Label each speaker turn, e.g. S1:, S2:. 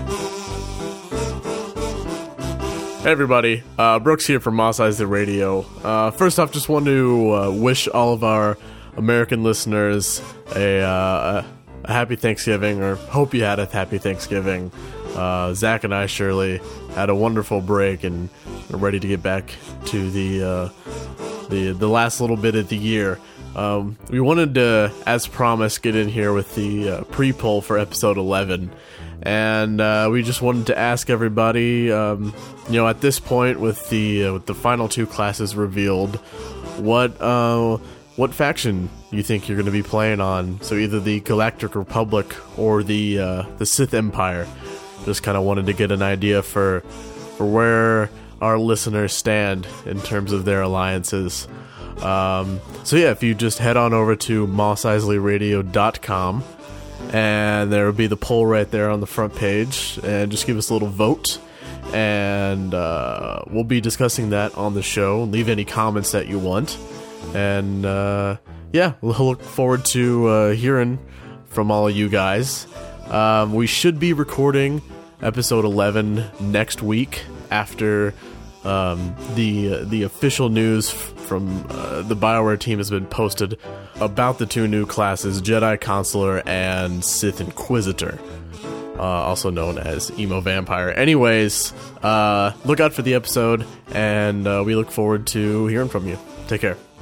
S1: Hey everybody, Brooks here from Mos Eisley Radio. First off, just want to wish all of our American listeners a happy Thanksgiving, or hope you had a happy Thanksgiving. Zach and I, Shirley, had a wonderful break and are ready to get back to the last little bit of the year. We wanted to, as promised, get in here with the pre-poll for episode 11. And we just wanted to ask everybody, at this point, with the final two classes revealed, what faction you think you're going to be playing on? So either the Galactic Republic or the Sith Empire. Just kind of wanted to get an idea for where our listeners stand in terms of their alliances. If you just head on over to MosEisleyRadio.com. And there will be the poll right there on the front page, and just give us a little vote, and we'll be discussing that on the show. Leave any comments that you want, and we'll look forward to hearing from all of you guys. We should be recording episode 11 next week after the official news from the BioWare team has been posted about the two new classes, Jedi Consular and Sith Inquisitor, also known as Emo Vampire. Anyways, look out for the episode, and we look forward to hearing from you. Take care.